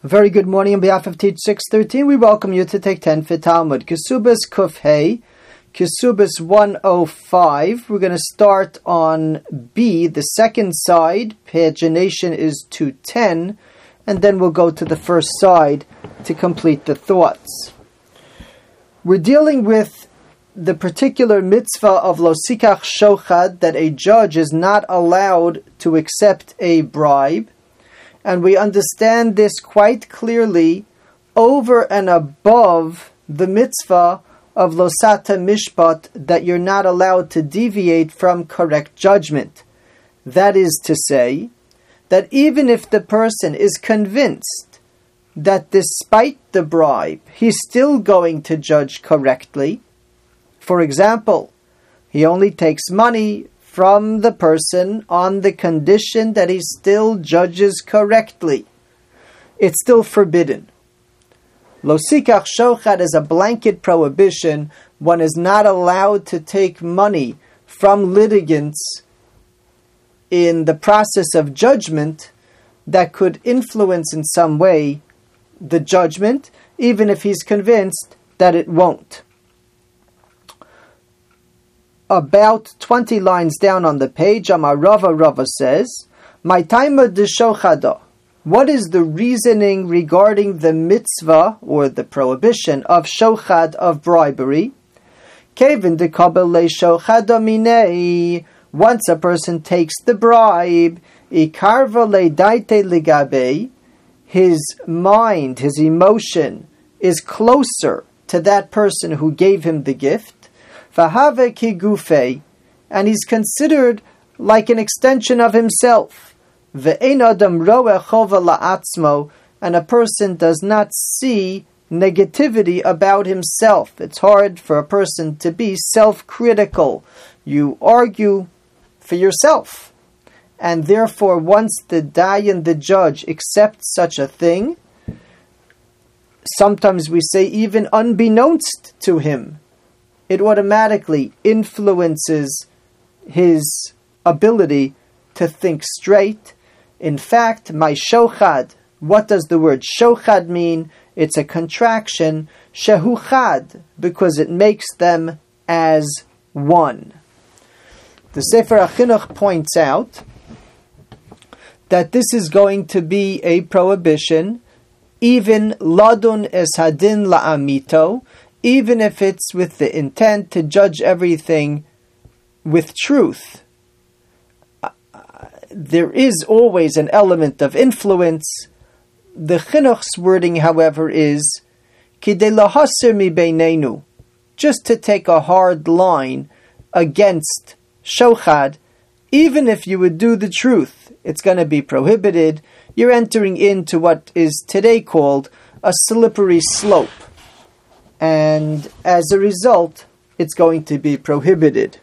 A very good morning on behalf of Teach 613. We welcome you to take 10 for Talmud. Kesubas Kuf Hey, Kesubas 105. We're going to start on B, the second side. Pagination is 210. And then we'll go to the first side to complete the thoughts. We're dealing with the particular mitzvah of lo sikach shochad, that a judge is not allowed to accept a bribe. And we understand this quite clearly over and above the mitzvah of losata mishpat, that you're not allowed to deviate from correct judgment. That is to say, that even if the person is convinced that despite the bribe, he's still going to judge correctly. For example, he only takes money from the person on the condition that he still judges correctly. It's still forbidden. Lo sikach shochad is a blanket prohibition. One is not allowed to take money from litigants in the process of judgment that could influence in some way the judgment, even if he's convinced that it won't. About 20 lines down on the page, Amar Rava says, "My taima de shochada." What is the reasoning regarding the mitzvah or the prohibition of shochad, of bribery? Kevin de kabel le shochada minei. Once a person takes the bribe, ikarva le daite ligabe, his mind, his emotion is closer to that person who gave him the gift. Vahave ki gufe, and he's considered like an extension of himself. Ve'ein adam roeh chova la'atzmo, and a person does not see negativity about himself. It's hard for a person to be self-critical. You argue for yourself. And therefore, once the dayan, the judge, accepts such a thing, sometimes we say even unbeknownst to him, it automatically influences his ability to think straight. In fact, my shochad, what does the word shochad mean? It's a contraction, shehuchad, because it makes them as one. The Sefer HaChinuch points out that this is going to be a prohibition, even ladun es hadin la'amito, even if it's with the intent to judge everything with truth. There is always an element of influence. The Chinuch's wording, however, is kidei lahasir mi beinenu, just to take a hard line against shochad. Even if you would do the truth, it's going to be prohibited. You're entering into what is today called a slippery slope. And as a result, it's going to be prohibited.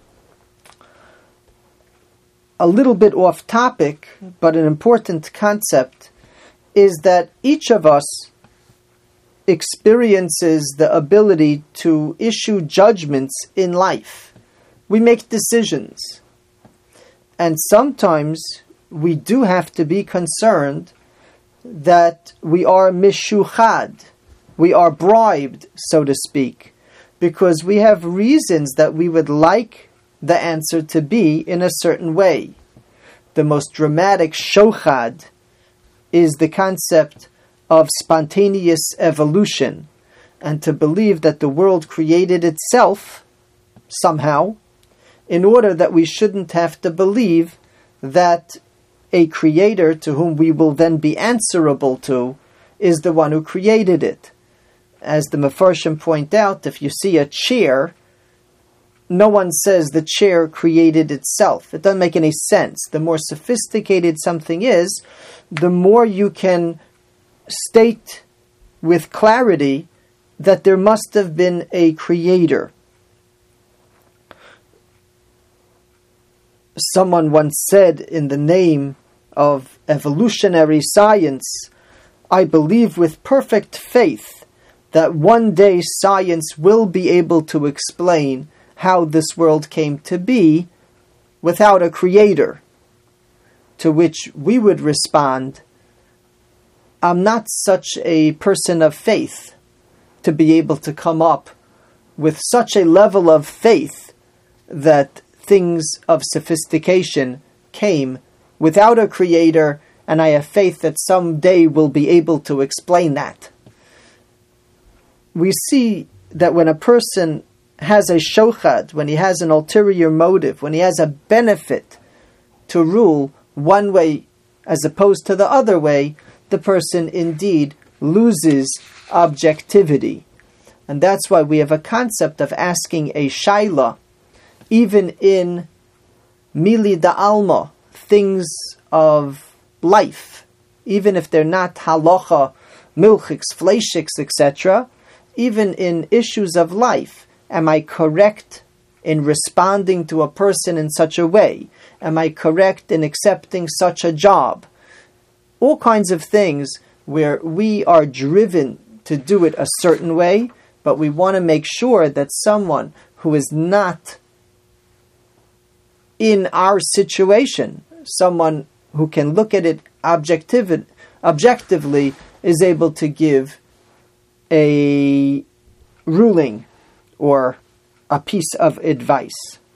A little bit off topic, but an important concept, is that each of us experiences the ability to issue judgments in life. We make decisions. And sometimes we do have to be concerned that we are mishuchad. We are bribed, so to speak, because we have reasons that we would like the answer to be in a certain way. The most dramatic shochad is the concept of spontaneous evolution, and to believe that the world created itself somehow, in order that we shouldn't have to believe that a creator to whom we will then be answerable to is the one who created it. As the Mefarshim point out, if you see a chair, no one says the chair created itself. It doesn't make any sense. The more sophisticated something is, the more you can state with clarity that there must have been a creator. Someone once said, in the name of evolutionary science, I believe with perfect faith that one day science will be able to explain how this world came to be without a creator. To which we would respond, I'm not such a person of faith to be able to come up with such a level of faith that things of sophistication came without a creator, and I have faith that someday we'll be able to explain that. We see that when a person has a shochad, when he has an ulterior motive, when he has a benefit to rule one way as opposed to the other way, the person indeed loses objectivity. And that's why we have a concept of asking a shaila, even in mili da'alma, things of life, even if they're not halacha, milchiks, fleishiks, etc., even in issues of life. Am I correct in responding to a person in such a way? Am I correct in accepting such a job? All kinds of things where we are driven to do it a certain way, but we want to make sure that someone who is not in our situation, someone who can look at it objectively, is able to give a ruling or a piece of advice.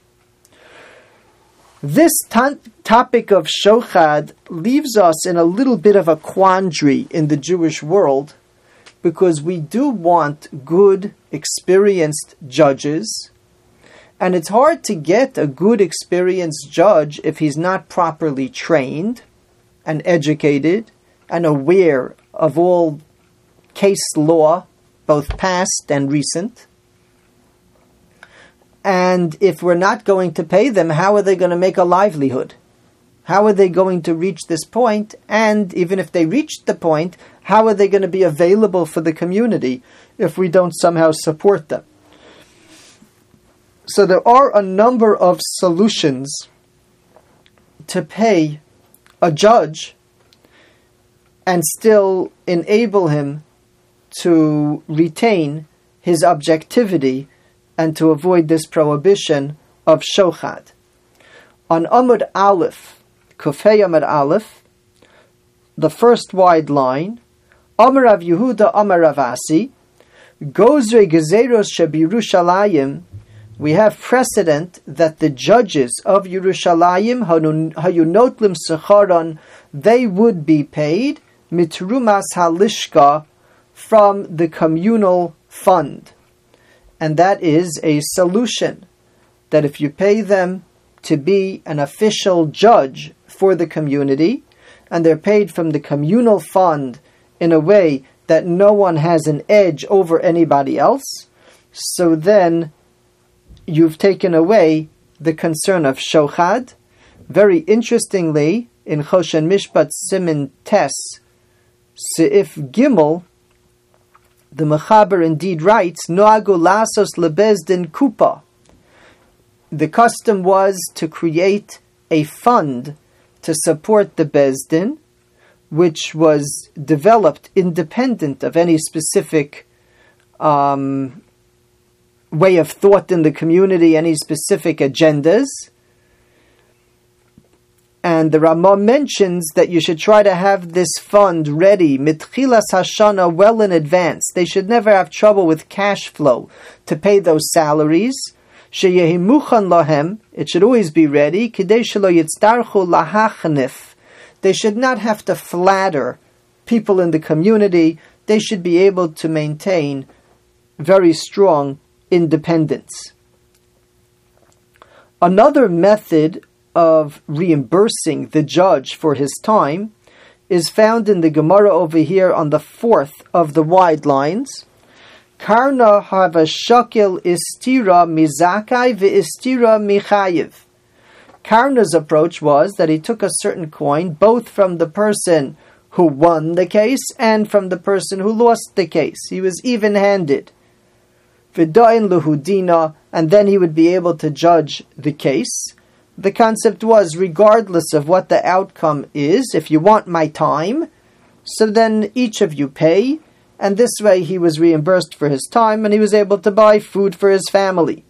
This topic of shochad leaves us in a little bit of a quandary in the Jewish world, because we do want good, experienced judges, and it's hard to get a good, experienced judge if he's not properly trained and educated and aware of all case law, both past and recent. And if we're not going to pay them, how are they going to make a livelihood? How are they going to reach this point? And even if they reach the point, how are they going to be available for the community if we don't somehow support them? So there are a number of solutions to pay a judge and still enable him to retain his objectivity and to avoid this prohibition of shochad. On Amud Aleph, Kufay Amud Aleph, the first wide line, Amar Rav Yehuda Amar Rav Asi, Gozrei Gezeros Shebirushalayim, we have precedent that the judges of Yerushalayim, Hayunotlim Secharon, they would be paid mitrumas halishka, from the communal fund. And that is a solution, that if you pay them to be an official judge for the community, and they're paid from the communal fund in a way that no one has an edge over anybody else, so then you've taken away the concern of shochad. Very interestingly, in Choshen Mishpat Simin Tes, Seif Gimel, the Mechaber indeed writes, Noagu lasos lebezdin kupa. The custom was to create a fund to support the Bezdin, which was developed independent of any specific way of thought in the community, any specific agendas. And the Ramah mentions that you should try to have this fund ready, mitchilas hashana, well in advance. They should never have trouble with cash flow to pay those salaries. Sheyehi muchan lahem, it should always be ready. Kidei shelo yitzdarchu lahachnif, they should not have to flatter people in the community. They should be able to maintain very strong independence. Another method of reimbursing the judge for his time is found in the Gemara over here on the fourth of the wide lines. Karna hava shakil istira mizakai ve'istira michayiv. Karna's approach was that he took a certain coin both from the person who won the case and from the person who lost the case. He was even-handed. V'dain luhudina, and then he would be able to judge the case. The concept was, regardless of what the outcome is, if you want my time, so then each of you pay, and this way he was reimbursed for his time, and he was able to buy food for his family.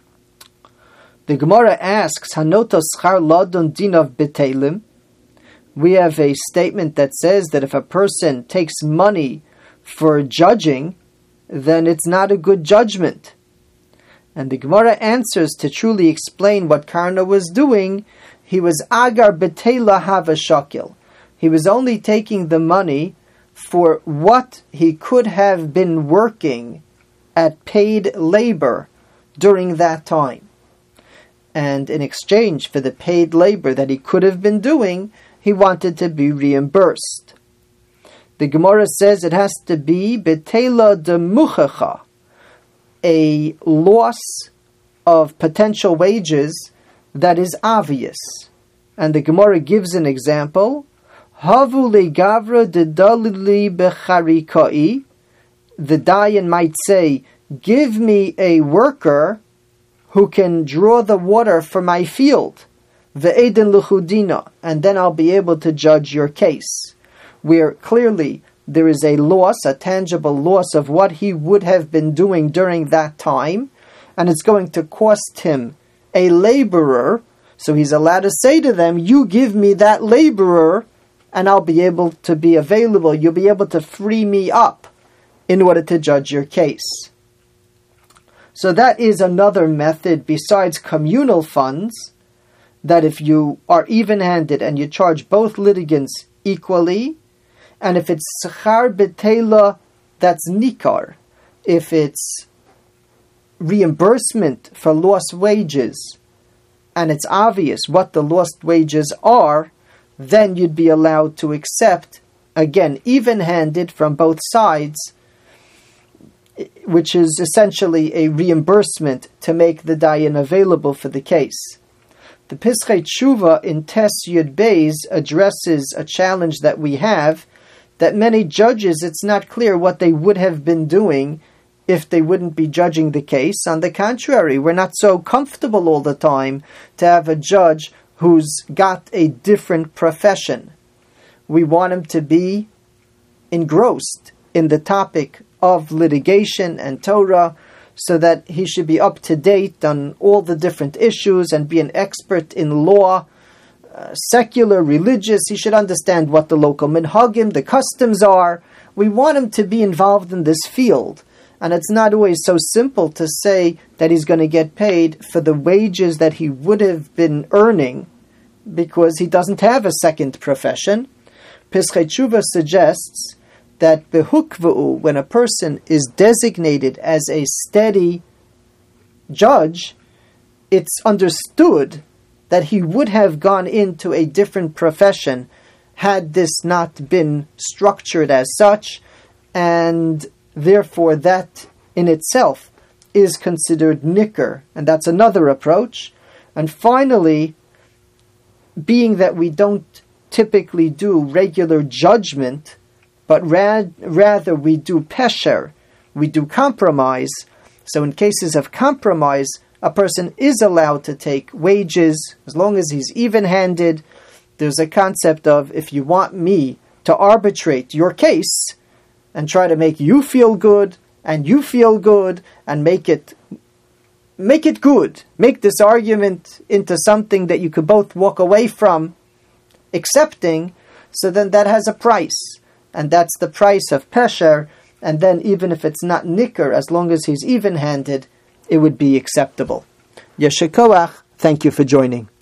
The Gemara asks, Hanotos schar ladon dinav betelim, we have a statement that says that if a person takes money for judging, then it's not a good judgment. And the Gemara answers to truly explain what Karna was doing. He was agar betela hava shakil. He was only taking the money for what he could have been working at paid labor during that time. And in exchange for the paid labor that he could have been doing, he wanted to be reimbursed. The Gemara says it has to be betela de muchacha, a loss of potential wages that is obvious. And the Gemara gives an example. Havu legavra de dalili becharikai. The Dayan might say, give me a worker who can draw the water for my field, ve'edin luchudina, and then I'll be able to judge your case. Where clearly there is a loss, a tangible loss of what he would have been doing during that time, and it's going to cost him a laborer, so he's allowed to say to them, you give me that laborer, and I'll be able to be available, you'll be able to free me up in order to judge your case. So that is another method besides communal funds, that if you are even-handed and you charge both litigants equally, and if it's sechar betela, that's nikar. If it's reimbursement for lost wages, and it's obvious what the lost wages are, then you'd be allowed to accept, again, even-handed from both sides, which is essentially a reimbursement to make the dayan available for the case. The Pischei Tshuva in Tes Yud Beis addresses a challenge that we have, that many judges, it's not clear what they would have been doing if they wouldn't be judging the case. On the contrary, we're not so comfortable all the time to have a judge who's got a different profession. We want him to be engrossed in the topic of litigation and Torah, so that he should be up to date on all the different issues and be an expert in law, secular, religious. He should understand what the local minhagim, the customs are. We want him to be involved in this field. And it's not always so simple to say that he's going to get paid for the wages that he would have been earning, because he doesn't have a second profession. Pischei Tshuva suggests that behukvu, when a person is designated as a steady judge, it's understood that he would have gone into a different profession had this not been structured as such, and therefore that in itself is considered nicker, and that's another approach. And finally, being that we don't typically do regular judgment, but rather we do pesher, we do compromise. So in cases of compromise, a person is allowed to take wages as long as he's even-handed. There's a concept of, if you want me to arbitrate your case and try to make you feel good and you feel good and make it good, make this argument into something that you could both walk away from accepting, so then that has a price. And that's the price of pesher, and then even if it's not nicker, as long as he's even-handed, it would be acceptable. Yeshikoach, thank you for joining.